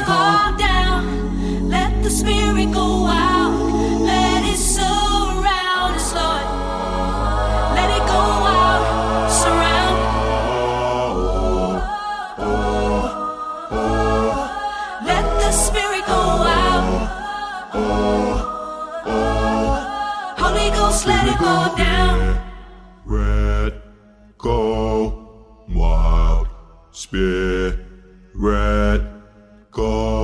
it fall down. Let the spirit go out. Let it surround us, Lord. Let it go out, surround. Let the spirit go out. Holy Ghost, let it go down. Red, go wild, spirit, go